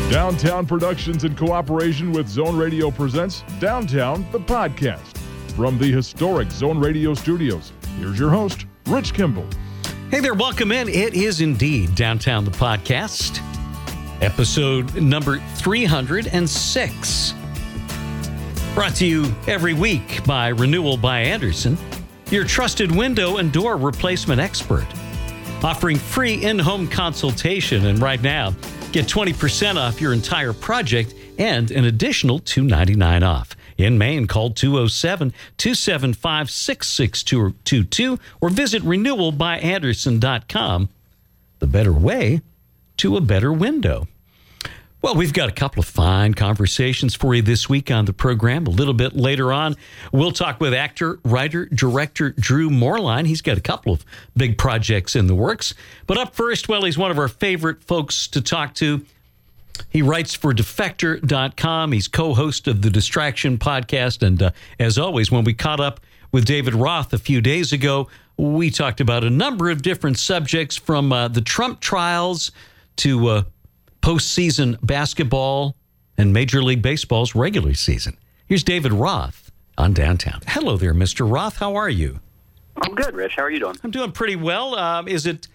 Downtown Productions, in cooperation with Zone Radio, presents Downtown, the podcast. From the historic Zone Radio studios, here's your host, Rich Kimball. Hey there, welcome in. It is indeed Downtown, the podcast, episode number 306. Brought to you every week by Renewal by Andersen, your trusted window and door replacement expert. Offering free in-home consultation, and right now, get 20% off your entire project and an additional $2.99 off. In Maine, call 207-275-6622 or visit renewalbyandersen.com. The better way to a better window. Well, we've got a couple of fine conversations for you this week on the program. A little bit later on, we'll talk with actor, writer, director Drew Moerlein. He's got a couple of big projects in the works. But up first, well, he's one of our favorite folks to talk to. He writes for Defector.com. He's co-host of the Distraction podcast. And as always, when we caught up with David Roth a few days ago, we talked about a number of different subjects, from the Trump trials to postseason basketball and Major League Baseball's regular season. Here's David Roth on Downtown. Hello there, Mr. Roth. How are you? I'm good, Rich. How are you doing? I'm doing pretty well. Are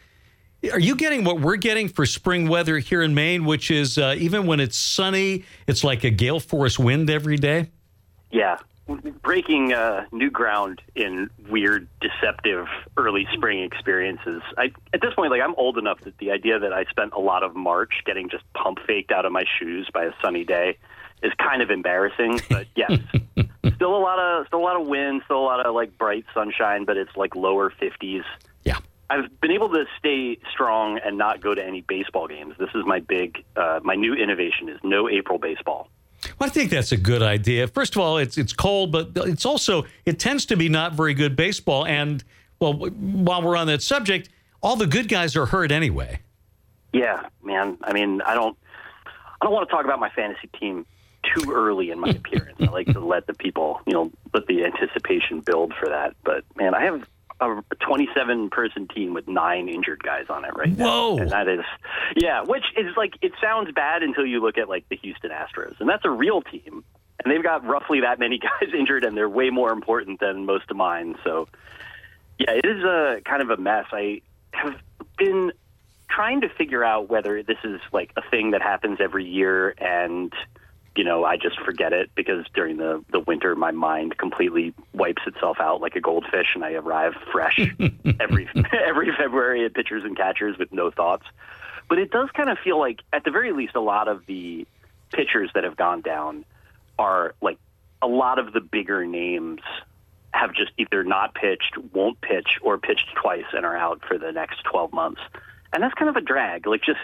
you getting what we're getting for spring weather here in Maine, which is even when it's sunny, it's like a gale force wind every day? Yeah. Breaking new ground in weird, deceptive early spring experiences. At this point, I'm old enough that the idea that I spent a lot of March getting just pump faked out of my shoes by a sunny day is kind of embarrassing. But yes, still a lot of wind, still a lot of bright sunshine, but it's lower 50s. Yeah. I've been able to stay strong and not go to any baseball games. This is my my new innovation is no April baseball. Well, I think that's a good idea. First of all, it's cold, but it tends to be not very good baseball. And, well, while we're on that subject, all the good guys are hurt anyway. Yeah, man. I mean, I don't want to talk about my fantasy team too early in my appearance. I like to let the people, let the anticipation build for that. But, man, I have a 27-person team with 9 injured guys on it right now. Whoa. And that is, which is it sounds bad until you look at the Houston Astros. And that's a real team. And they've got roughly that many guys injured, and they're way more important than most of mine. So, yeah, it is a kind of a mess. I have been trying to figure out whether this is a thing that happens every year and I just forget it because during the winter, my mind completely wipes itself out like a goldfish, and I arrive fresh every February at pitchers and catchers with no thoughts. But it does kind of feel like, at the very least, a lot of the pitchers that have gone down are a lot of the bigger names have just either not pitched, won't pitch, or pitched twice and are out for the next 12 months. And that's kind of a drag.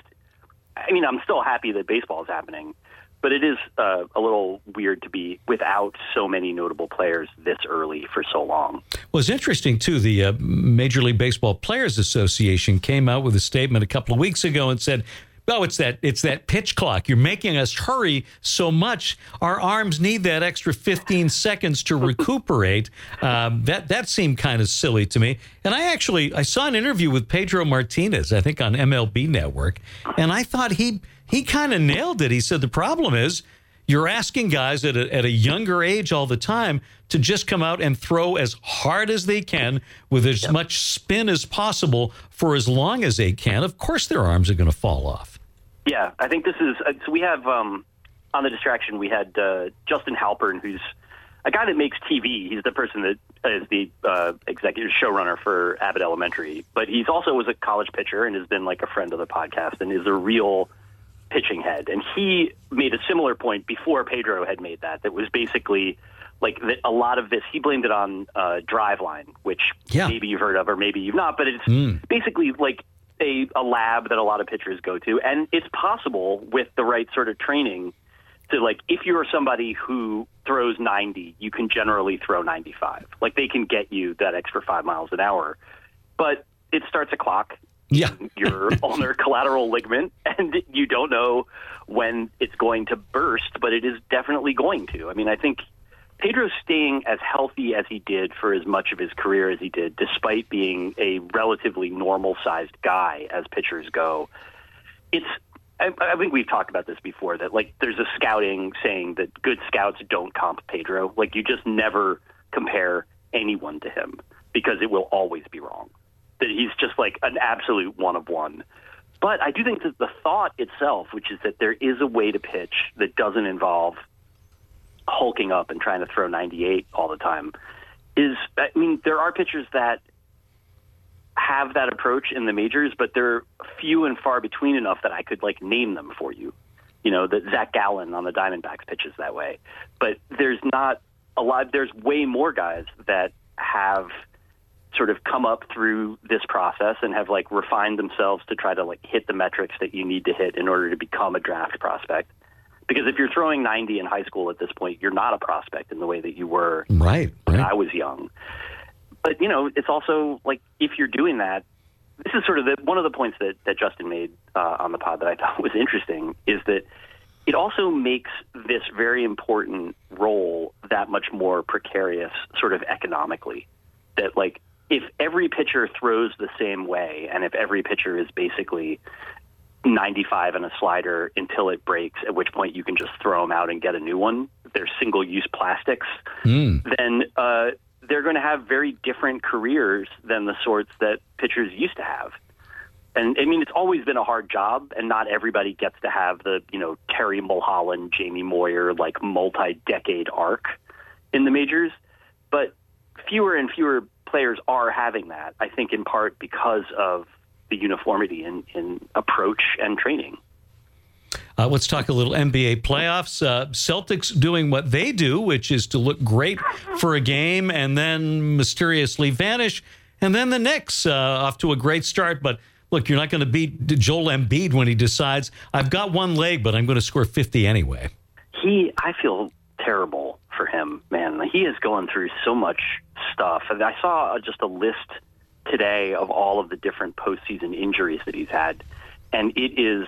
I'm still happy that baseball is happening, but it is a little weird to be without so many notable players this early for so long. Well, it's interesting, too. The Major League Baseball Players Association came out with a statement a couple of weeks ago and said, it's that pitch clock. You're making us hurry so much. Our arms need that extra 15 seconds to recuperate. That seemed kind of silly to me. And I saw an interview with Pedro Martinez, I think on MLB Network, and I thought he kind of nailed it. He said the problem is you're asking guys at a younger age all the time to just come out and throw as hard as they can with as much spin as possible for as long as they can. Of course their arms are going to fall off. Yeah, I think this is so we have on the Distraction, we had Justin Halpern, who's a guy that makes TV. He's the person that is the executive showrunner for Abbott Elementary, but he's also was a college pitcher and has been a friend of the podcast and is a real pitching head. And he made a similar point before Pedro had made that was basically that a lot of this, he blamed it on Driveline, which maybe you've heard of or maybe you've not, but it's basically a lab that a lot of pitchers go to. And it's possible with the right sort of training to if you're somebody who throws 90, you can generally throw 95. They can get you that extra 5 miles an hour, but it starts a clock. Yeah. Your ulnar collateral ligament, and you don't know when it's going to burst, but it is definitely going to. I mean, I think Pedro's staying as healthy as he did for as much of his career as he did, despite being a relatively normal-sized guy as pitchers go. It's I think we've talked about this before, that like there's a scouting saying that good scouts don't comp Pedro. Like you just never compare anyone to him because it will always be wrong. That he's just like an absolute one of one. But I do think that the thought itself, which is that there is a way to pitch that doesn't involve hulking up and trying to throw 98 all the time, is, I mean, there are pitchers that have that approach in the majors, but they're few and far between enough that I could like name them for you. You know, that Zach Gallen on the Diamondbacks pitches that way. But there's not a lot. There's way more guys that have sort of come up through this process and have like refined themselves to try to like hit the metrics that you need to hit in order to become a draft prospect. Because if you're throwing 90 in high school at this point, you're not a prospect in the way that you were when I was young. But, you know, it's also like if you're doing that, this is sort of one of the points that Justin made on the pod that I thought was interesting, is that it also makes this very important role that much more precarious sort of economically. That like if every pitcher throws the same way and if every pitcher is basically 95 and a slider until it breaks, at which point you can just throw them out and get a new one, they're single-use plastics, then they're going to have very different careers than the sorts that pitchers used to have. And I mean, it's always been a hard job, and not everybody gets to have the, you know, Terry Mulholland, Jamie Moyer, like multi-decade arc in the majors. But fewer and fewer players are having that, I think in part because of the uniformity in approach and training. Let's talk a little NBA playoffs. Celtics doing what they do, which is to look great for a game and then mysteriously vanish. And then the Knicks off to a great start. But look, you're not going to beat Joel Embiid when he decides, I've got one leg, but I'm going to score 50 anyway. I feel terrible for him, man. He is going through so much stuff. I saw just a list today of all of the different postseason injuries that he's had. And it is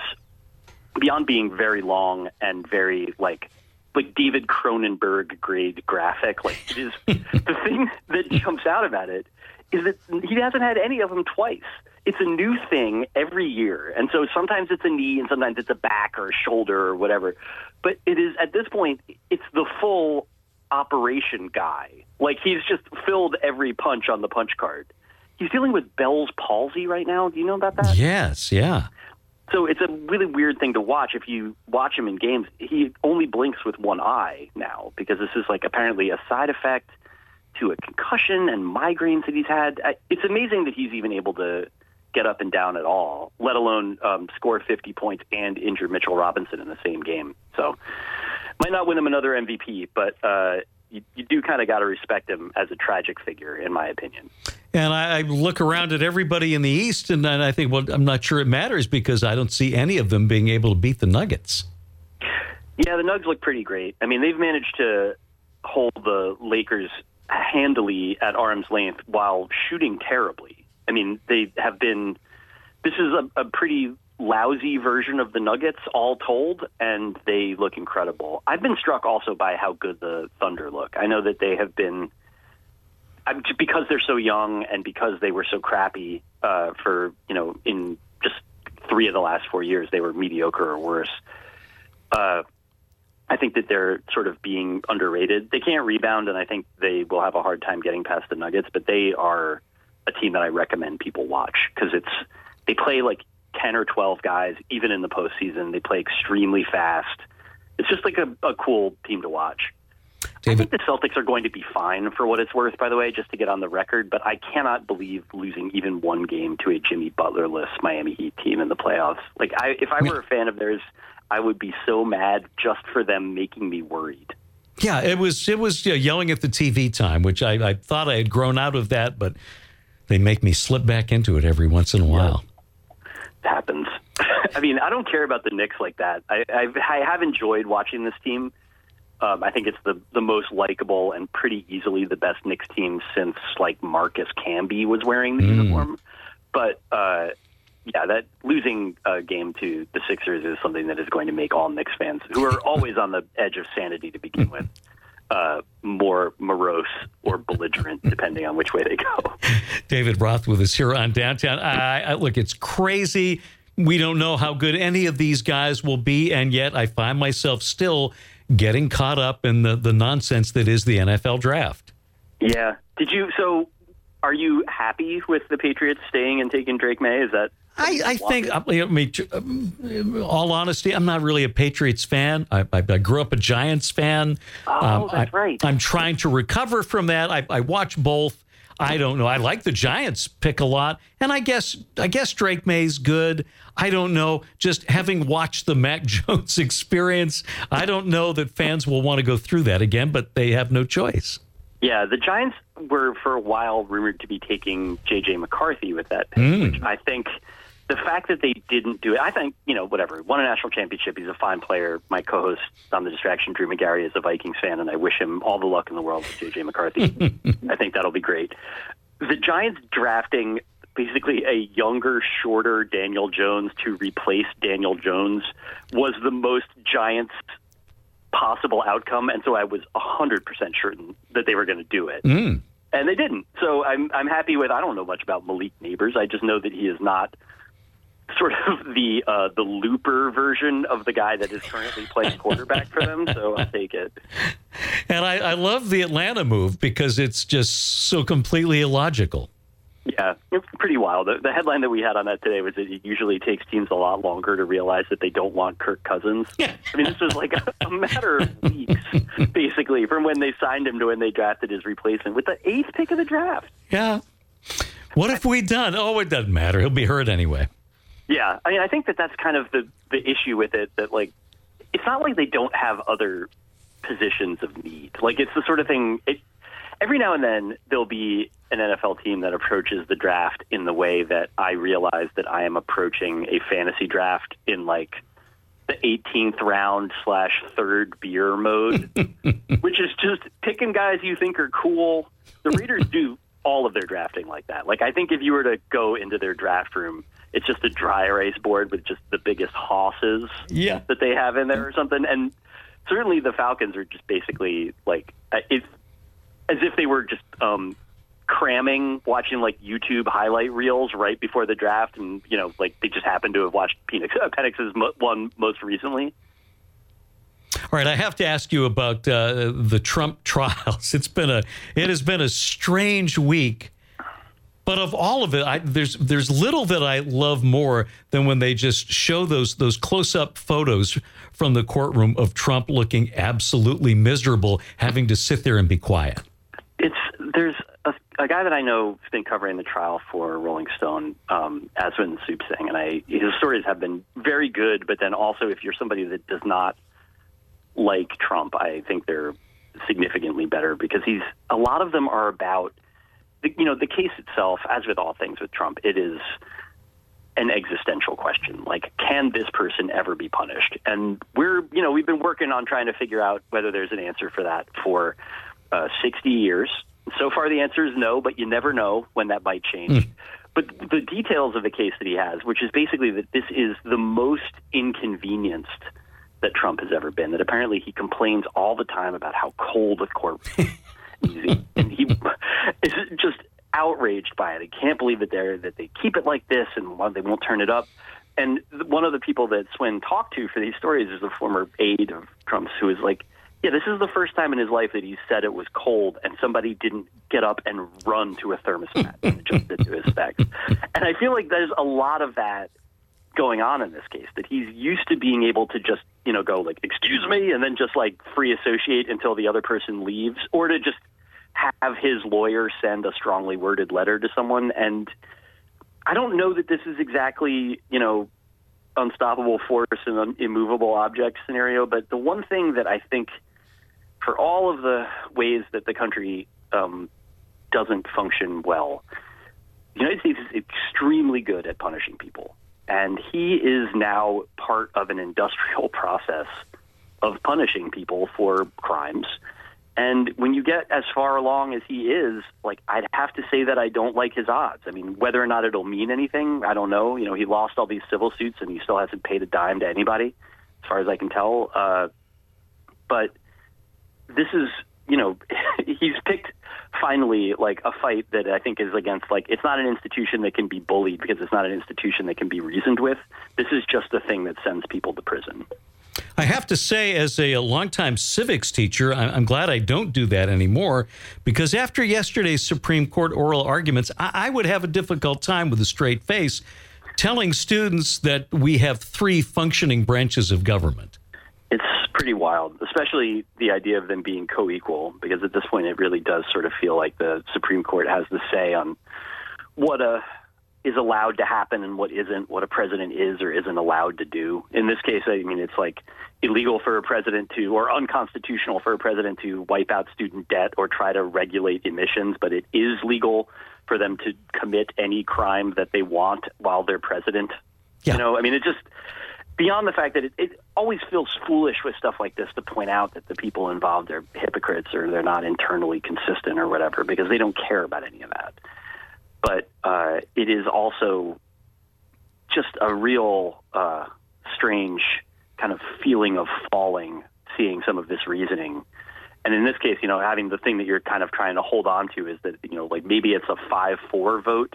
beyond being very long and very like David Cronenberg grade graphic. Like it is the thing that jumps out about it is that he hasn't had any of them twice. It's a new thing every year. And so sometimes it's a knee and sometimes it's a back or a shoulder or whatever. But it is, at this point, it's the full operation guy. Like he's just filled every punch on the punch card. He's dealing with Bell's palsy right now. Do you know about that? Yes, yeah. So it's a really weird thing to watch. If you watch him in games, he only blinks with one eye now because this is like apparently a side effect to a concussion and migraines that he's had. It's amazing that he's even able to get up and down at all, let alone score 50 points and injure Mitchell Robinson in the same game. So might not win him another MVP, but you do kind of got to respect him as a tragic figure, in my opinion. And I look around at everybody in the East, and I think, well, I'm not sure it matters because I don't see any of them being able to beat the Nuggets. Yeah, the Nugs look pretty great. I mean, they've managed to hold the Lakers handily at arm's length while shooting terribly. I mean, they have been – this is a pretty lousy version of the Nuggets, all told, and they look incredible. I've been struck also by how good the Thunder look. I know that they have been – because they're so young and because they were so crappy for, you know, in just 3 of the last 4 years, they were mediocre or worse. I think that they're sort of being underrated. They can't rebound, and I think they will have a hard time getting past the Nuggets, but they are a team that I recommend people watch because they play like 10 or 12 guys, even in the postseason. They play extremely fast. It's just like a cool team to watch. David. I think the Celtics are going to be fine for what it's worth, by the way, just to get on the record, but I cannot believe losing even one game to a Jimmy Butler-less Miami Heat team in the playoffs. Like, if I were a fan of theirs, I would be so mad just for them making me worried. Yeah, it was yelling at the TV time, which I thought I had grown out of that, but they make me slip back into it every once in a while. It happens. I mean, I don't care about the Knicks like that. I have enjoyed watching this team. I think it's the most likable and pretty easily the best Knicks team since like Marcus Camby was wearing the uniform. But yeah, that losing a game to the Sixers is something that is going to make all Knicks fans, who are always on the edge of sanity to begin with, more morose or belligerent, depending on which way they go. David Roth with us here on Downtown. Look, it's crazy we don't know how good any of these guys will be, and yet I find myself still getting caught up in the nonsense that is the NFL draft. Yeah. So are you happy with the Patriots staying and taking Drake May? Is that... I think, all honesty, I'm not really a Patriots fan. I grew up a Giants fan. Oh, that's right. I'm trying to recover from that. I watch both. I don't know. I like the Giants pick a lot, and I guess Drake May's good. I don't know. Just having watched the Mac Jones experience, I don't know that fans will want to go through that again, but they have no choice. Yeah, the Giants were for a while rumored to be taking J.J. McCarthy with that pick, which I think the fact that they didn't do it, I think, whatever. Won a national championship. He's a fine player. My co-host on The Distraction, Drew McGarry, is a Vikings fan, and I wish him all the luck in the world with J.J. McCarthy. I think that'll be great. The Giants drafting basically a younger, shorter Daniel Jones to replace Daniel Jones was the most Giants possible outcome, and so I was 100% certain that they were going to do it. And they didn't. So I'm happy with, I don't know much about Malik Neighbors. I just know that he is not sort of the looper version of the guy that is currently playing quarterback for them, so I'll take it. And I love the Atlanta move because it's just so completely illogical. Yeah, it's pretty wild. The headline that we had on that today was that it usually takes teams a lot longer to realize that they don't want Kirk Cousins. Yeah. I mean, this was like a matter of weeks, basically, from when they signed him to when they drafted his replacement with the 8th pick of the draft. Yeah. What have we done? Oh, it doesn't matter. He'll be hurt anyway. Yeah, I mean, I think that's kind of the issue with it, that, like, it's not like they don't have other positions of need. Like, it's the sort of thing, every now and then there'll be an NFL team that approaches the draft in the way that I realize that I am approaching a fantasy draft in, like, the 18th round / 3rd beer mode, which is just picking guys you think are cool. The Raiders do all of their drafting like that. Like, I think if you were to go into their draft room, it's just a dry erase board with just the biggest hosses that they have in there or something. And certainly the Falcons are just basically like, it's as if they were just cramming, watching like YouTube highlight reels right before the draft. And, like they just happened to have watched Penix's one most recently. All right, I have to ask you about the Trump trials. It has been a strange week. But of all of it, there's little that I love more than when they just show those close-up photos from the courtroom of Trump looking absolutely miserable, having to sit there and be quiet. There's a guy that I know has been covering the trial for Rolling Stone, Aswin Soupsing, and his stories have been very good. But then also, if you're somebody that does not like Trump, I think they're significantly better because a lot of them are about. The case itself, as with all things with Trump, it is an existential question. Like, can this person ever be punished? And we've been working on trying to figure out whether there's an answer for that for 60 years. So far, the answer is no, but you never know when that might change. But the details of the case that he has, which is basically that this is the most inconvenienced that Trump has ever been, that apparently he complains all the time about how cold the court is. And he is just outraged by it. He can't believe that they keep it like this and they won't turn it up. And one of the people that Swin talked to for these stories is a former aide of Trump's who is like, yeah, this is the first time in his life that he said it was cold and somebody didn't get up and run to a thermostat and adjust it to his specs. And I feel like there's a lot of that going on in this case, that he's used to being able to just, go like, excuse me, and then just like free associate until the other person leaves, or to just have his lawyer send a strongly worded letter to someone. And I don't know that this is exactly, unstoppable force and an immovable object scenario. But the one thing that I think for all of the ways that the country doesn't function well, the United States is extremely good at punishing people. And he is now part of an industrial process of punishing people for crimes. And when you get as far along as he is, like, I'd have to say that I don't like his odds. I mean, whether or not it'll mean anything, I don't know. He lost all these civil suits and he still hasn't paid a dime to anybody, as far as I can tell. But this is, he's picked finally like a fight that I think is against, like, it's not an institution that can be bullied because it's not an institution that can be reasoned with. This is just a thing that sends people to prison. I have to say, as a longtime civics teacher, I'm glad I don't do that anymore, because after yesterday's Supreme Court oral arguments, I would have a difficult time with a straight face telling students that we have 3 functioning branches of government. It's pretty wild, especially the idea of them being co-equal, because at this point it really does sort of feel like the Supreme Court has the say on what is allowed to happen and what isn't, what a president is or isn't allowed to do. In this case, I mean, it's like illegal for a president to, or unconstitutional for a president to wipe out student debt or try to regulate emissions, but it is legal for them to commit any crime that they want while they're president. Yeah. You know, I mean, it just, beyond the fact that it always feels foolish with stuff like this to point out that the people involved are hypocrites or they're not internally consistent or whatever, because they don't care about any of that. But it is also just a real strange kind of feeling of falling, seeing some of this reasoning. And in this case, you know, having the thing that you're kind of trying to hold on to is that, you know, like maybe it's a 5-4 vote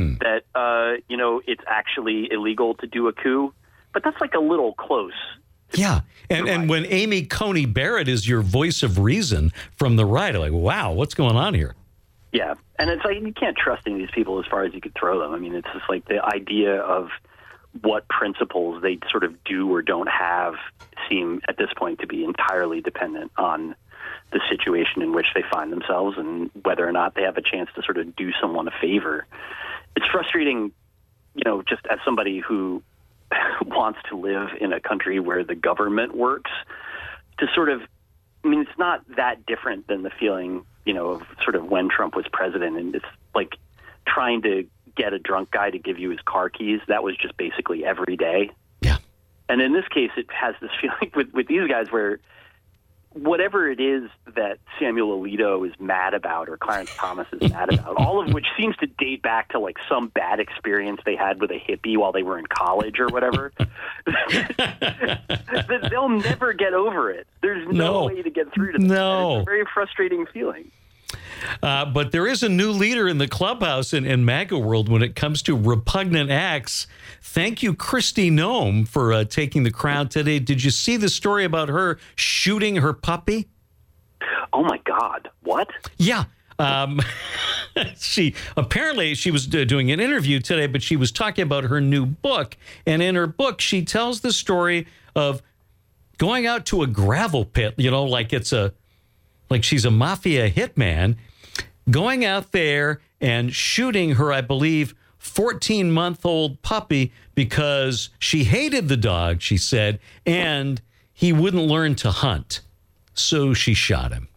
that, you know, it's actually illegal to do a coup. But that's like a little close. Yeah. And when Amy Coney Barrett is your voice of reason from the right, I'm like, wow, what's going on here? Yeah. And it's like you can't trust any of these people as far as you could throw them. I mean, it's just like the idea of what principles they sort of do or don't have seem at this point to be entirely dependent on the situation in which they find themselves and whether or not they have a chance to sort of do someone a favor. It's frustrating, you know, just as somebody who wants to live in a country where the government works, to sort of, I mean, it's not that different than the feeling, you know, of sort of when Trump was president, and it's like trying to get a drunk guy to give you his car keys. That was just basically every day. Yeah. And in this case, it has this feeling with these guys where whatever it is that Samuel Alito is mad about or Clarence Thomas is mad about, all of which seems to date back to like some bad experience they had with a hippie while they were in college or whatever, they'll never get over it. There's no way to get through to them. No. It's a very frustrating feeling. But there is a new leader in the clubhouse in MAGA world when it comes to repugnant acts. Thank you, Kristi Noem, for taking the crown today. Did you see the story about her shooting her puppy? Oh, my God. What? Yeah. She was doing an interview today, but she was talking about her new book. And in her book, she tells the story of going out to a gravel pit, you know, like she's a mafia hitman, going out there and shooting her, I believe, 14-month-old puppy because she hated the dog, she said, and he wouldn't learn to hunt. So she shot him.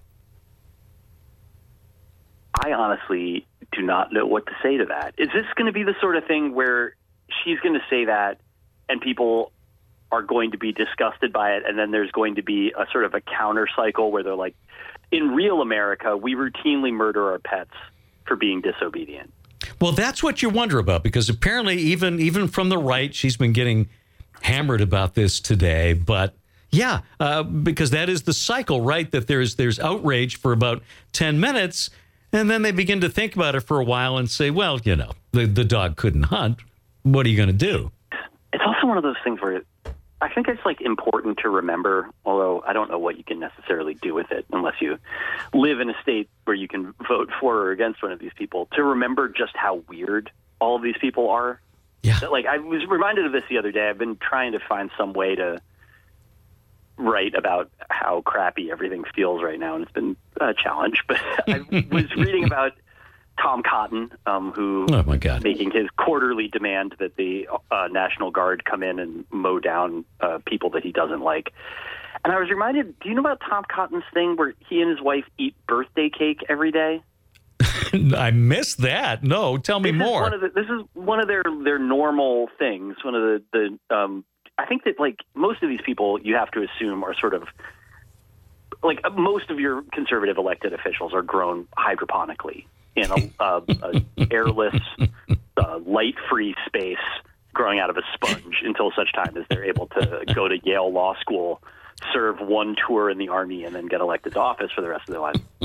I honestly do not know what to say to that. Is this going to be the sort of thing where she's going to say that and people are going to be disgusted by it, and then there's going to be a sort of a counter cycle where they're like, in real America, we routinely murder our pets for being disobedient? Well, that's what you wonder about, because apparently even from the right, she's been getting hammered about this today. But yeah, because that is the cycle, right? That there's outrage for about 10 minutes, and then they begin to think about it for a while and say, well, you know, the dog couldn't hunt. What are you going to do? It's also one of those things where I think it's like important to remember, although I don't know what you can necessarily do with it unless you live in a state where you can vote for or against one of these people, to remember just how weird all of these people are. Yeah. Like, I was reminded of this the other day. I've been trying to find some way to write about how crappy everything feels right now, and it's been a challenge. But I was reading about Tom Cotton, who is making his quarterly demand that the National Guard come in and mow down people that he doesn't like. And I was reminded, do you know about Tom Cotton's thing where he and his wife eat birthday cake every day? I missed that. No, tell me more. This is one of their normal things. One of the I think that, like, most of these people you have to assume are sort of, like, most of your conservative elected officials are grown hydroponically in a airless, light-free space growing out of a sponge until such time as they're able to go to Yale Law School, serve one tour in the Army, and then get elected to office for the rest of their lives.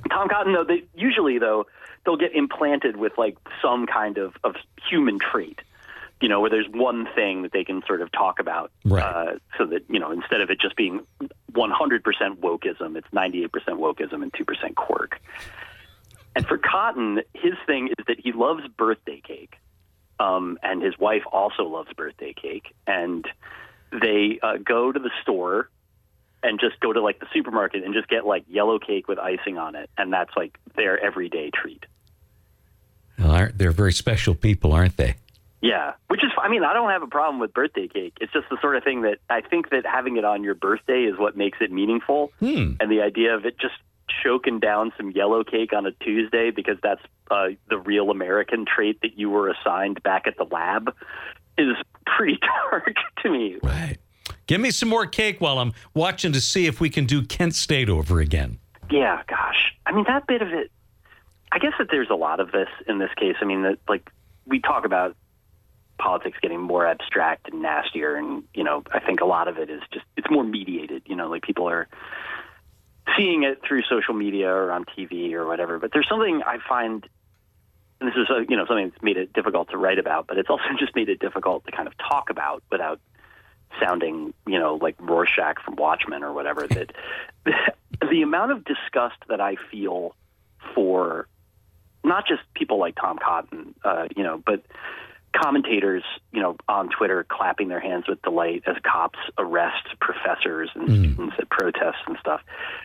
Tom Cotton, though, they'll get implanted with like some kind of human trait, where there's one thing that they can sort of talk about, right. So that, instead of it just being 100% wokeism, it's 98% wokeism and 2% quirk. And for Cotton, his thing is that he loves birthday cake, and his wife also loves birthday cake, and they go to the store and just go to like the supermarket and just get like yellow cake with icing on it. And that's like their everyday treat. Well, they're very special people, aren't they? Yeah. Which is, I don't have a problem with birthday cake. It's just the sort of thing that I think that having it on your birthday is what makes it meaningful. And the idea of it just choking down some yellow cake on a Tuesday because that's the real American trait that you were assigned back at the lab is pretty dark to me. Right. Give me some more cake while I'm watching to see if we can do Kent State over again. Yeah, gosh. that bit of it, I guess that there's a lot of this in this case. That like we talk about politics getting more abstract and nastier, and, I think a lot of it is just, it's more mediated, like people are seeing it through social media or on TV or whatever. But there's something I find, and this is, something that's made it difficult to write about, but it's also just made it difficult to kind of talk about without sounding, like Rorschach from Watchmen or whatever, that the amount of disgust that I feel for not just people like Tom Cotton, but commentators, on Twitter clapping their hands with delight as cops arrest professors and students at protests and stuff.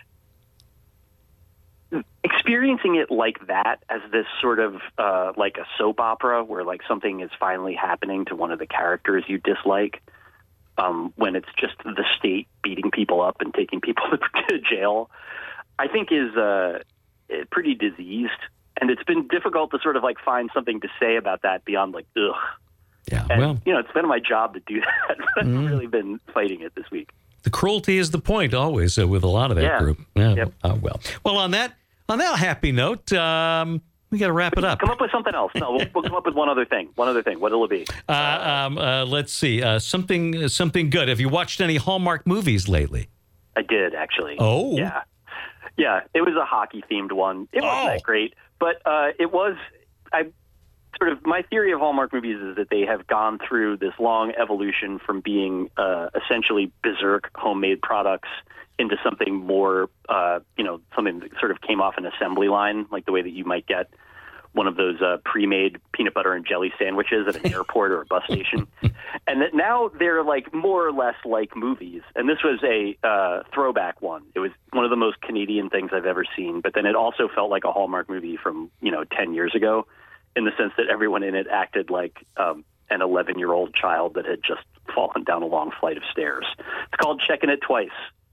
Experiencing it like that, as this sort of like a soap opera where like something is finally happening to one of the characters you dislike, when it's just the state beating people up and taking people to jail, I think is pretty diseased. And it's been difficult to sort of like find something to say about that beyond like, ugh. Yeah, and, well, it's been my job to do that. But I've really been fighting it this week. The cruelty is the point always with a lot of that group. Yeah. Yep. Well, on that happy note, we got to wrap it up. Come up with something else. No, we'll come up with one other thing. What'll it be? Let's see. Something good. Have you watched any Hallmark movies lately? I did, actually. Oh. Yeah. Yeah, it was a hockey-themed one. It wasn't that great, but it was... my theory of Hallmark movies is that they have gone through this long evolution from being essentially berserk homemade products into something more, something that sort of came off an assembly line, like the way that you might get one of those pre-made peanut butter and jelly sandwiches at an airport or a bus station. And that now they're like more or less like movies. And this was a throwback one. It was one of the most Canadian things I've ever seen. But then it also felt like a Hallmark movie from, 10 years ago, in the sense that everyone in it acted like an 11-year-old child that had just fallen down a long flight of stairs. It's called Checking It Twice.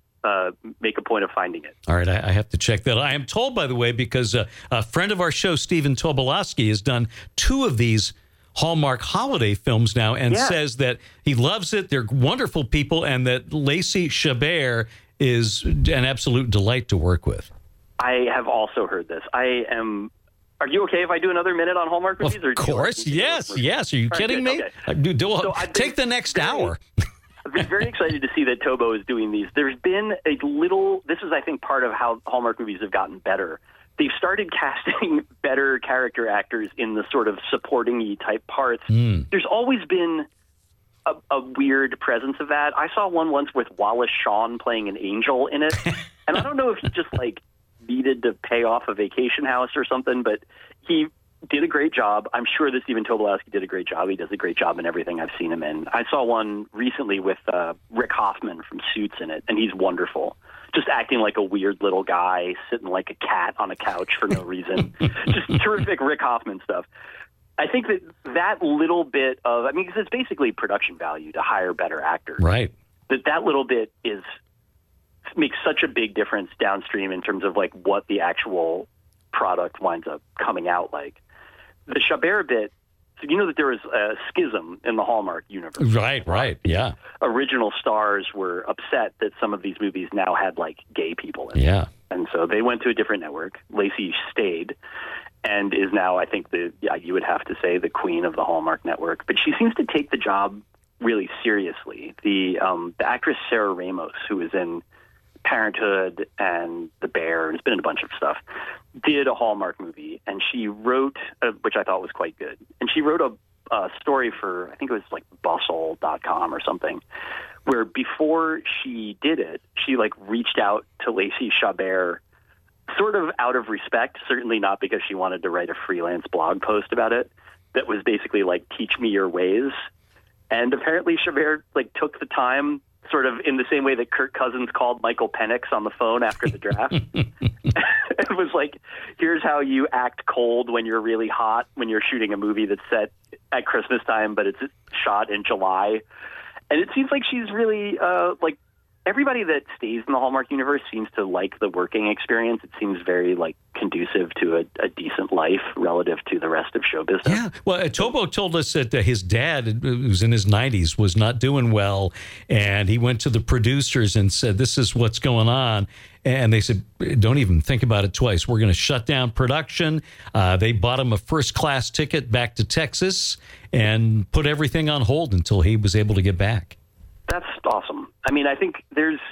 Make a point of finding it. All right, I have to check that. I am told, by the way, because a friend of our show, Stephen Tobolowsky, has done 2 of these Hallmark holiday films now and says that he loves it. They're wonderful people, and that Lacey Chabert is an absolute delight to work with. I have also heard this. Are you okay if I do another minute on Hallmark movies? Of course, yes. Are you kidding me? Okay. Take the next hour. I've been very excited to see that Tobo is doing these. There's been a little, this is, I think, part of how Hallmark movies have gotten better. They've started casting better character actors in the sort of supporting-y type parts. There's always been a weird presence of that. I saw one once with Wallace Shawn playing an angel in it. And I don't know if he just, needed to pay off a vacation house or something, but he did a great job. I'm sure that Stephen Tobolowsky did a great job. He does a great job in everything I've seen him in. I saw one recently with Rick Hoffman from Suits in it, and he's wonderful. Just acting like a weird little guy, sitting like a cat on a couch for no reason. Just terrific Rick Hoffman stuff. I think that little bit of, because it's basically production value to hire better actors. Right. That little bit makes such a big difference downstream in terms of what the actual product winds up coming out like. The Chabert bit, so you know that there was a schism in the Hallmark universe. Right, yeah. Original stars were upset that some of these movies now had gay people in them. Yeah. And so they went to a different network. Lacey stayed and is now, I think, you would have to say, the queen of the Hallmark network. But she seems to take the job really seriously. The actress Sarah Ramos, who is in Parenthood and The Bear, and it's been in a bunch of stuff, did a Hallmark movie, and she wrote, which I thought was quite good, and she wrote a story for, I think it was like Bustle.com or something, where before she did it, she like reached out to Lacey Chabert sort of out of respect, certainly not because she wanted to write a freelance blog post about it, that was basically like, teach me your ways. And apparently Chabert like took the time, sort of in the same way that Kirk Cousins called Michael Penix on the phone after the draft. It was like, here's how you act cold when you're really hot, when you're shooting a movie that's set at Christmas time, but it's shot in July. And it seems like she's really like, everybody that stays in the Hallmark universe seems to like the working experience. It seems very like conducive to a decent life relative to the rest of show business. Yeah. Well, Tobo told us that his dad, who's in his 90s, was not doing well. And he went to the producers and said, this is what's going on. And they said, don't even think about it twice. We're going to shut down production. They bought him a first-class ticket back to Texas and put everything on hold until he was able to get back. That's awesome. I mean, I think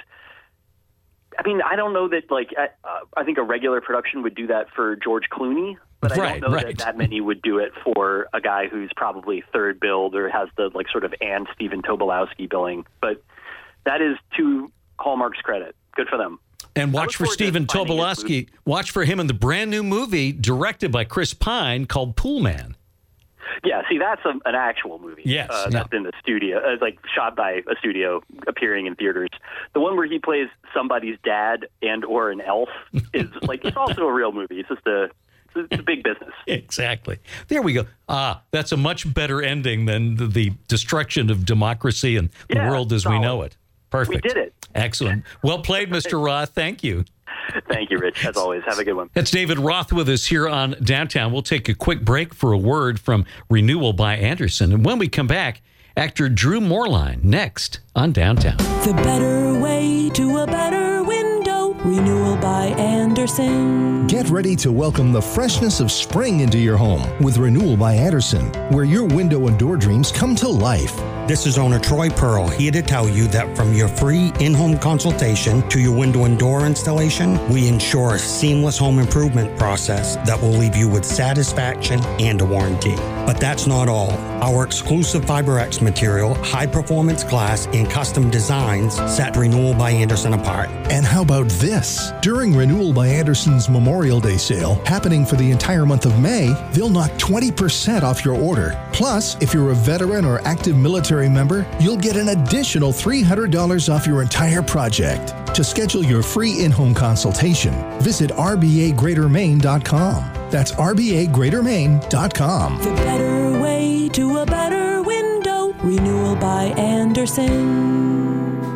I don't know that, like, I think a regular production would do that for George Clooney, but I don't know that many would do it for a guy who's probably third billed or has the, like, sort of and Stephen Tobolowsky billing. But that is to Hallmark's credit. Good for them. And watch for Stephen Tobolowsky. Watch for him in the brand new movie directed by Chris Pine called Pool Man. Yeah, see, that's an actual movie. Yes. That's in the studio, like shot by a studio, appearing in theaters. The one where he plays somebody's dad and or an elf is like, it's also a real movie. It's just it's a big business. Exactly. There we go. That's a much better ending than the destruction of democracy and the world as we know it. Perfect. We did it. Excellent. Well played, Mr. Roth. Thank you. Thank you, Rich. As always, have a good one. That's David Roth with us here on Downtown. We'll take a quick break for a word from Renewal by Andersen. And when we come back, actor Drew Moorline next on Downtown. The better way to a better window. Renewal by Andersen. Get ready to welcome the freshness of spring into your home with Renewal by Andersen, where your window and door dreams come to life. This is owner Troy Pearl here to tell you that from your free in-home consultation to your window and door installation, we ensure a seamless home improvement process that will leave you with satisfaction and a warranty. But that's not all. Our exclusive FiberX material, high-performance glass, and custom designs set Renewal by Andersen apart. And how about this? During Renewal by Andersen's Memorial Day sale, happening for the entire month of May, they'll knock 20% off your order. Plus, if you're a veteran or active military member, you'll get an additional $300 off your entire project. To schedule your free in-home consultation, visit rbagreatermaine.com. That's rbagreatermaine.com. The better way to a better window. Renewal by Andersen.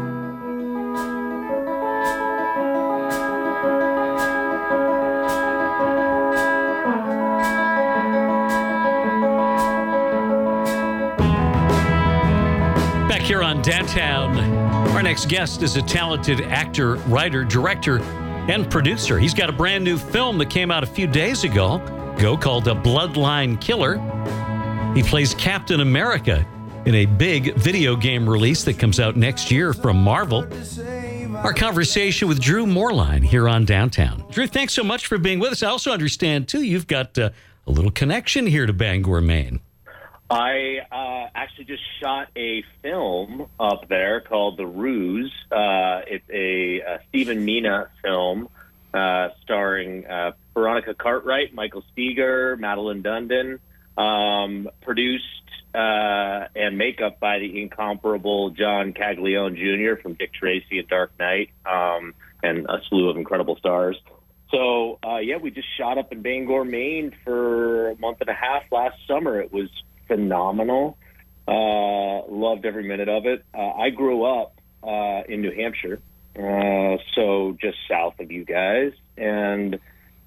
Here on Downtown, our next guest is a talented actor, writer, director, and producer. He's got a brand new film that came out a few days ago called A Bloodline Killer. He plays Captain America in a big video game release that comes out next year from Marvel. Our conversation with Drew Moorline here on Downtown. Drew, thanks so much for being with us. I also understand, too, you've got a little connection here to Bangor, Maine. I actually just shot a film up there called The Ruse. It's a Stephen Mina film starring Veronica Cartwright, Michael Steger, Madeline Dundon, produced and makeup by the incomparable John Caglione Jr. from Dick Tracy and Dark Knight, and a slew of incredible stars. So, we just shot up in Bangor, Maine for a month and a half last summer. It was phenomenal. Loved every minute of it. I grew up in New Hampshire, so just south of you guys, and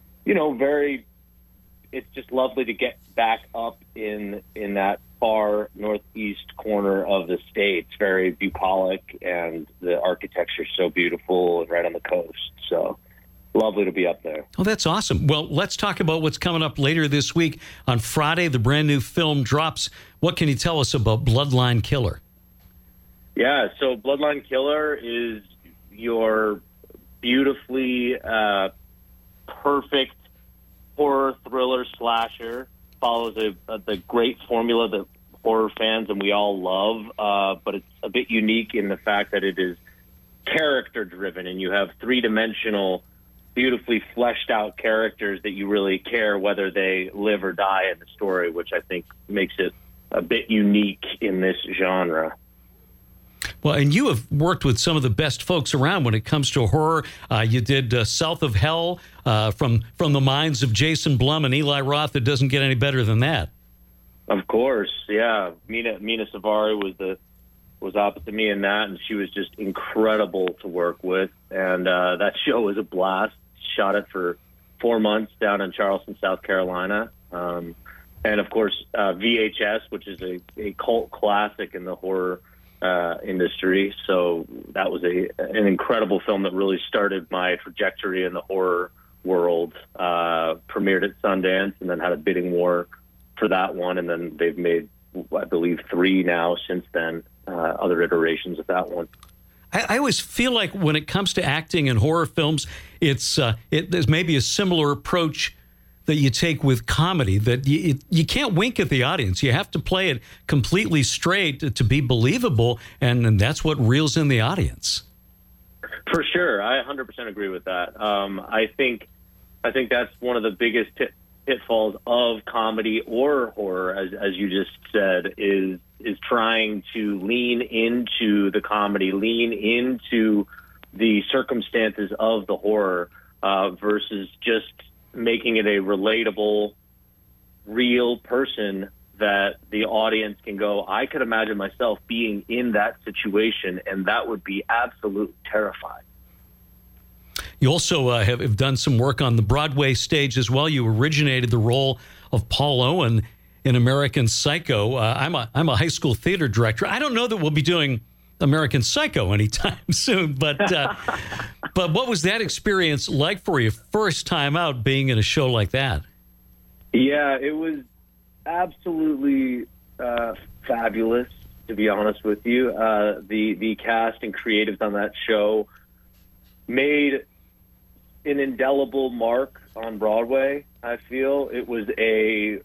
it's just lovely to get back up in that far northeast corner of the state. It's very bucolic, and the architecture is so beautiful and right on the coast. So lovely to be up there. Oh, that's awesome. Well, let's talk about what's coming up later this week. On Friday, the brand new film drops. What can you tell us about Bloodline Killer? Yeah, so Bloodline Killer is your beautifully perfect horror thriller slasher. Follows the great formula that horror fans and we all love, but it's a bit unique in the fact that it is character driven, and you have three-dimensional, beautifully fleshed out characters that you really care whether they live or die in the story, which I think makes it a bit unique in this genre. Well, and you have worked with some of the best folks around when it comes to horror. You did South of Hell from the minds of Jason Blum and Eli Roth. It doesn't get any better than that. Of course, yeah. Mina Savari was opposite me in that, and she was just incredible to work with. And that show was a blast. Shot it for 4 months down in Charleston, South Carolina. And, of course, VHS, which is a cult classic in the horror industry. So that was an incredible film that really started my trajectory in the horror world. Premiered at Sundance and then had a bidding war for that one. And then they've made, I believe, 3 now since then, other iterations of that one. I always feel like when it comes to acting in horror films, there's maybe a similar approach that you take with comedy, that you can't wink at the audience. You have to play it completely straight to be believable, and that's what reels in the audience. For sure. I 100% agree with that. I think that's one of the biggest pitfalls of comedy or horror, as you just said, is trying to lean into the comedy, lean into the circumstances of the horror, versus just making it a relatable, real person that the audience can go, I could imagine myself being in that situation, and that would be absolutely terrifying. You also have done some work on the Broadway stage as well. You originated the role of Paul Owen in American Psycho. I'm a high school theater director. I don't know that we'll be doing American Psycho anytime soon, but what was that experience like for you, first time out being in a show like that? Yeah, it was absolutely fabulous, to be honest with you. The cast and creatives on that show made an indelible mark on Broadway. I feel it was a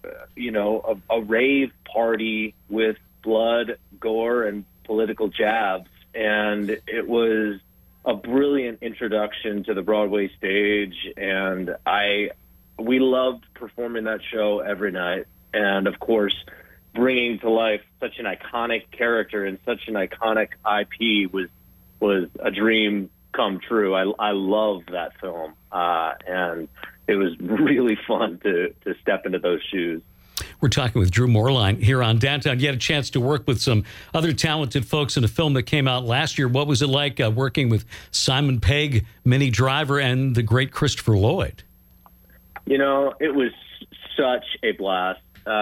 rave party with blood, gore, and political jabs, and it was a brilliant introduction to the Broadway stage, and we loved performing that show every night. And of course, bringing to life such an iconic character and such an iconic IP was a dream come true. I love that film, and it was really fun to step into those shoes. We're talking with Drew Moerlein here on Downtown. You had a chance to work with some other talented folks in a film that came out last year. What was it like working with Simon Pegg, Minnie Driver, and the great Christopher Lloyd? You know, it was such a blast.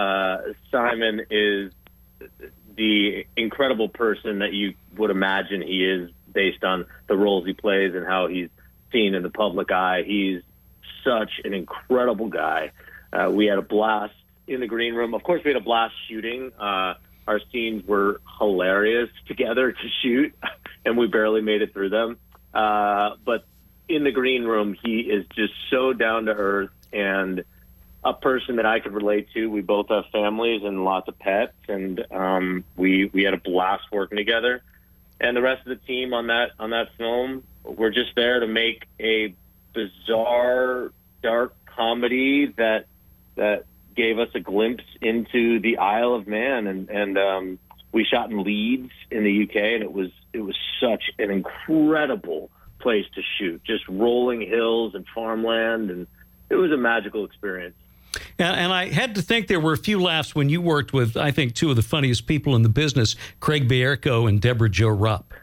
Simon is the incredible person that you would imagine he is based on the roles he plays and how he's seen in the public eye. He's such an incredible guy. We had a blast in the green room. Of course, we had a blast shooting. Our scenes were hilarious together to shoot, and we barely made it through them. But in the green room, he is just so down to earth and a person that I could relate to. We both have families and lots of pets, and we had a blast working together. And the rest of the team on that film, we're just there to make a bizarre, dark comedy that gave us a glimpse into the Isle of Man, and we shot in Leeds in the UK, and it was such an incredible place to shoot, just rolling hills and farmland, and it was a magical experience. And I had to think there were a few laughs when you worked with, I think, two of the funniest people in the business, Craig Bierko and Deborah Jo Rupp.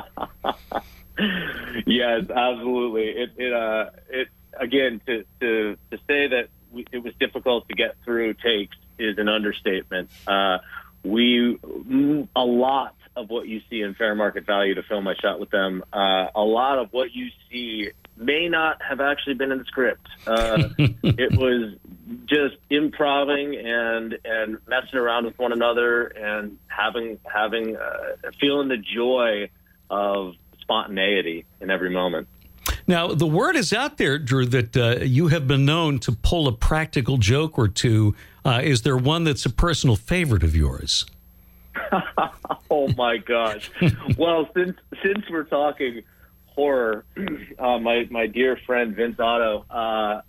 Yes, absolutely. It again, to say that it was difficult to get through takes is an understatement. A lot of what you see in fair market value, to film I shot with them, a lot of what you see may not have actually been in the script. It was just improvising and messing around with one another and feeling the joy of spontaneity in every moment. Now, the word is out there, Drew, that you have been known to pull a practical joke or two. Is there one that's a personal favorite of yours? Oh my gosh! Well, since we're talking horror, my dear friend Vince Otto,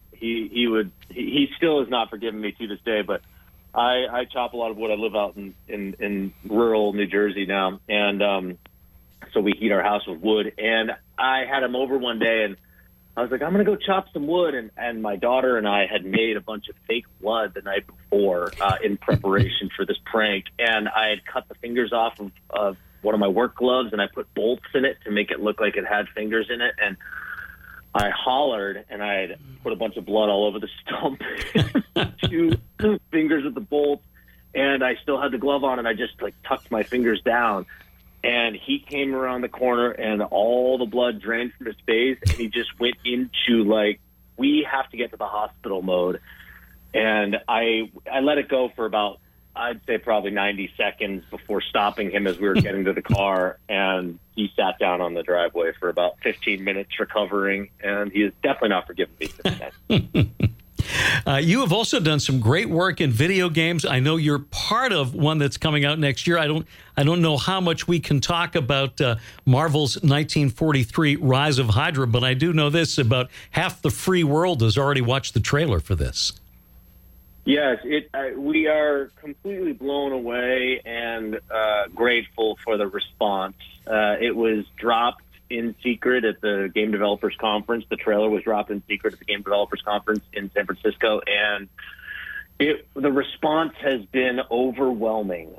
he still has not forgiven me to this day. But I chop a lot of wood. I live out in rural New Jersey now, and so we heat our house with wood. And I had him over one day, and I was like, I'm going to go chop some wood. And my daughter and I had made a bunch of fake blood the night before in preparation for this prank. And I had cut the fingers off of one of my work gloves, and I put bolts in it to make it look like it had fingers in it. And I hollered, and I had put a bunch of blood all over the stump, 2 fingers with the bolts. And I still had the glove on, and I just tucked my fingers down. And he came around the corner, and all the blood drained from his face, and he just went into we have to get to the hospital mode. And I let it go for about, I'd say probably 90 seconds before stopping him as we were getting to the car. And he sat down on the driveway for about 15 minutes recovering, and he has definitely not forgiven me since then. You have also done some great work in video games. I know you're part of one that's coming out next year. I don't know how much we can talk about Marvel's 1943 Rise of Hydra, but I do know this: about half the free world has already watched the trailer for this. Yes, we are completely blown away and grateful for the response. It was dropped in secret at the Game Developers Conference. The trailer was dropped in secret at the Game Developers Conference in San Francisco, and the response has been overwhelming.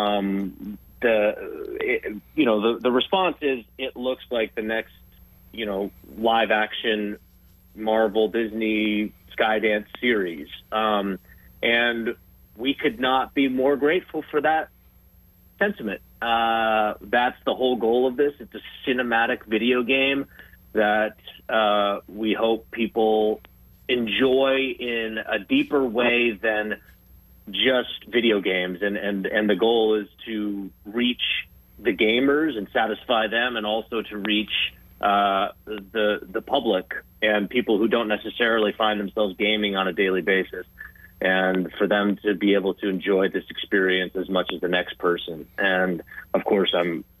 The response is it looks like the next, live action Marvel Disney Skydance series. And we could not be more grateful for that sentiment. That's the whole goal of this. It's a cinematic video game that we hope people enjoy in a deeper way than just video games. And the goal is to reach the gamers and satisfy them, and also to reach the public and people who don't necessarily find themselves gaming on a daily basis, and for them to be able to enjoy this experience as much as the next person. And of course,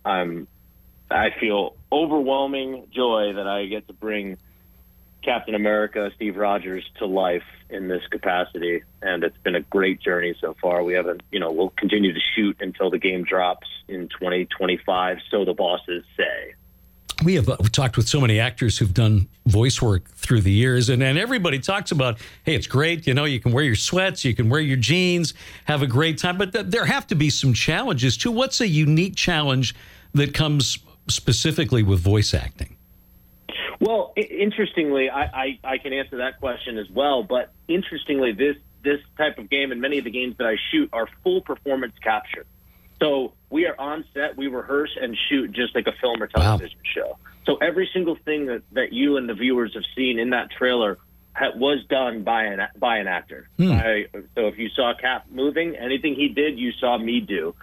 I feel overwhelming joy that I get to bring Captain America, Steve Rogers, to life in this capacity. And it's been a great journey so far. We haven't, we'll continue to shoot until the game drops in 2025. So the bosses say. We've talked with so many actors who've done voice work through the years, and everybody talks about, hey, it's great, you can wear your sweats, you can wear your jeans, have a great time, but there have to be some challenges too. What's a unique challenge that comes specifically with voice acting? Well, interestingly, I can answer that question as well, but interestingly, this type of game and many of the games that I shoot are full performance capture. So we are on set, we rehearse and shoot just like a film or television show. So every single thing that you and the viewers have seen in that trailer was done by an actor. So if you saw Cap moving, anything he did, you saw me do.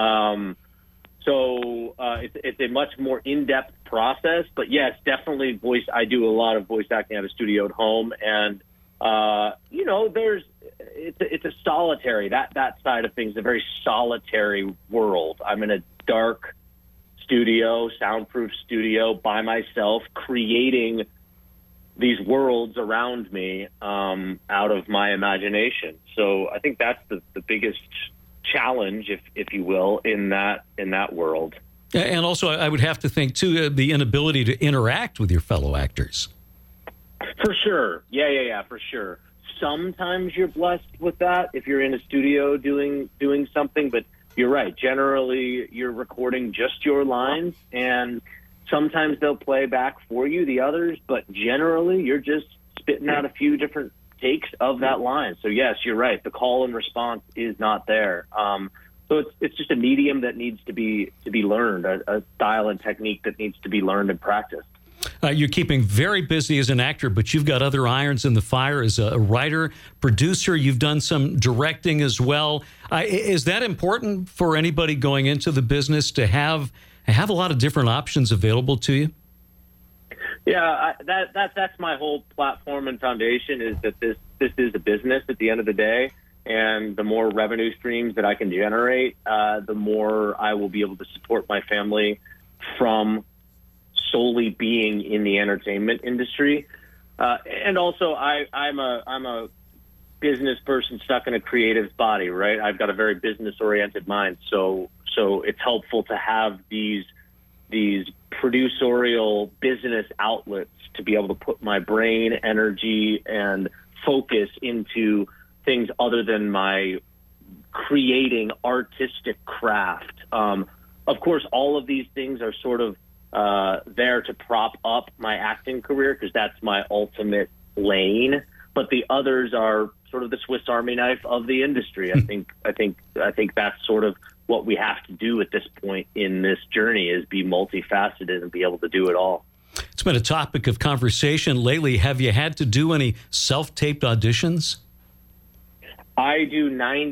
It's a much more in-depth process. But yes, definitely I do a lot of voice acting at a studio at home, and it's a solitary, that side of things, a very solitary world. I'm in a dark studio, soundproof studio by myself, creating these worlds around me out of my imagination. So I think that's the biggest challenge, if you will, in that world. And also, I would have to think, too, the inability to interact with your fellow actors. For sure. Yeah, for sure. Sometimes you're blessed with that if you're in a studio doing something, but you're right. Generally, you're recording just your lines, and sometimes they'll play back for you, the others, but generally you're just spitting out a few different takes of that line. So yes, you're right. The call and response is not there. So it's just a medium that needs to be learned, a style and technique that needs to be learned and practiced. You're keeping very busy as an actor, but you've got other irons in the fire as a writer, producer. You've done some directing as well. Is that important for anybody going into the business to have a lot of different options available to you? Yeah, that's my whole platform and foundation, is that this is a business at the end of the day, and the more revenue streams that I can generate, the more I will be able to support my family from solely being in the entertainment industry. And also, I'm a business person stuck in a creative body, right? I've got a very business-oriented mind, so it's helpful to have these producerial business outlets to be able to put my brain, energy, and focus into things other than my creating artistic craft. Of course, all of these things are sort of there to prop up my acting career, because that's my ultimate lane. But the others are sort of the Swiss Army knife of the industry. I think that's sort of what we have to do at this point in this journey, is be multifaceted and be able to do it all. It's been a topic of conversation lately. Have you had to do any self-taped auditions? I do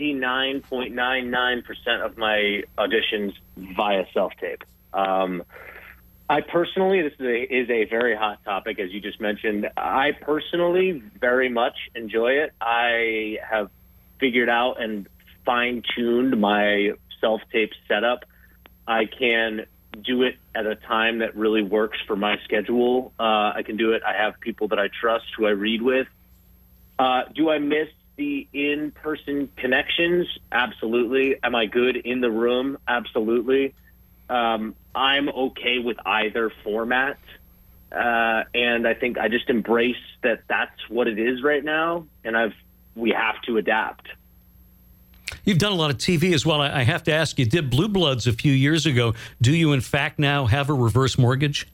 99.99% of my auditions via self-tape. I personally, this is a very hot topic, as you just mentioned. I personally very much enjoy it. I have figured out and fine-tuned my self-tape setup. I can do it at a time that really works for my schedule. I can do it. I have people that I trust, who I read with. Do I miss the in-person connections? Absolutely. Am I good in the room? Absolutely. I'm okay with either format. And I think I just embrace that that's what it is right now, and we have to adapt. You've done a lot of TV as well. I have to ask, you did Blue Bloods a few years ago. Do you, in fact, now have a reverse mortgage?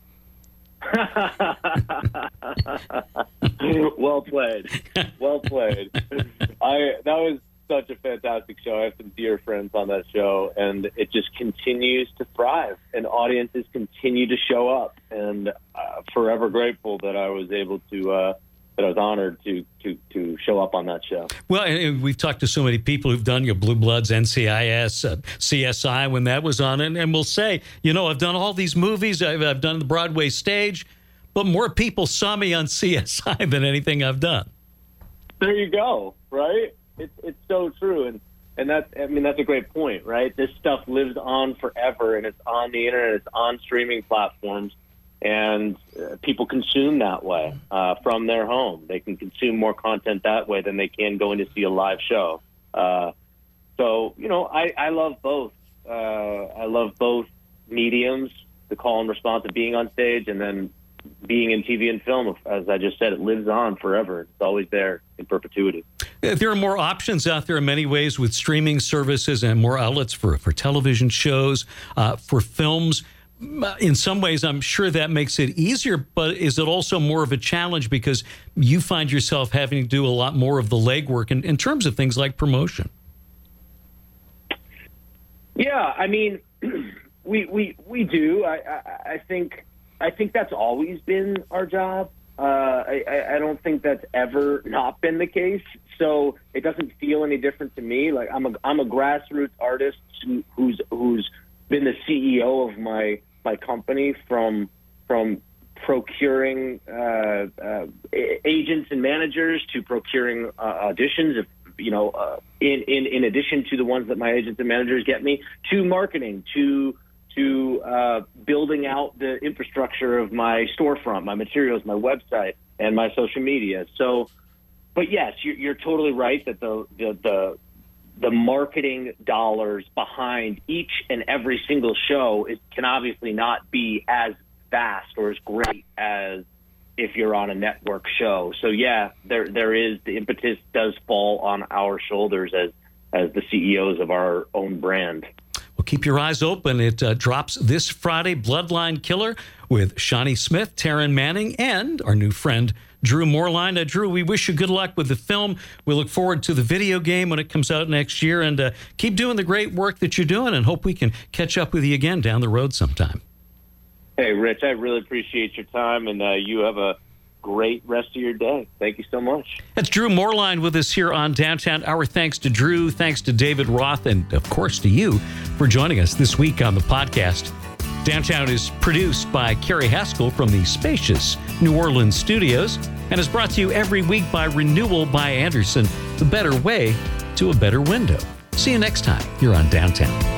Well played. Well played. That was such a fantastic show. I have some dear friends on that show, and it just continues to thrive, and audiences continue to show up, and forever grateful that I was able to that I was honored to show up on that show. Well, and we've talked to so many people who've done your Blue Bloods, NCIS, CSI when that was on, and we'll say, I've done all these movies, I've done the Broadway stage, but more people saw me on CSI than anything I've done. There you go, right? It's so true, and that's a great point, right? This stuff lives on forever, and it's on the internet, it's on streaming platforms. And people consume that way from their home. They can consume more content that way than they can going to see a live show. I love both. I love both mediums, the call and response of being on stage, and then being in TV and film. As I just said, it lives on forever. It's always there in perpetuity. There are more options out there in many ways with streaming services and more outlets for television shows, for films. In some ways, I'm sure that makes it easier, but is it also more of a challenge because you find yourself having to do a lot more of the legwork in terms of things like promotion? Yeah, we do. I think that's always been our job. I don't think that's ever not been the case. So it doesn't feel any different to me. Like I'm a grassroots artist who's been the CEO of my company from procuring agents and managers to procuring auditions, in addition to the ones that my agents and managers get me, to marketing, to building out the infrastructure of my storefront, my materials, my website, and my social media. So, but yes, you're totally right that the marketing dollars behind each and every single show can obviously not be as vast or as great as if you're on a network show. So yeah, there is, the impetus does fall on our shoulders as the CEOs of our own brand. Well, keep your eyes open. It drops this Friday, Bloodline Killer, with Shawnee Smith, Taryn Manning, and our new friend, Drew Moorline. Drew, we wish you good luck with the film. We look forward to the video game when it comes out next year, and keep doing the great work that you're doing, and hope we can catch up with you again down the road sometime. Hey, Rich, I really appreciate your time, and you have a great rest of your day. Thank you so much. That's Drew Moorline with us here on Downtown. Our thanks to Drew, thanks to David Roth, and of course to you for joining us this week on the podcast. Downtown is produced by Carrie Haskell from the spacious New Orleans studios and is brought to you every week by Renewal by Andersen, the better way to a better window. See you next time here on Downtown.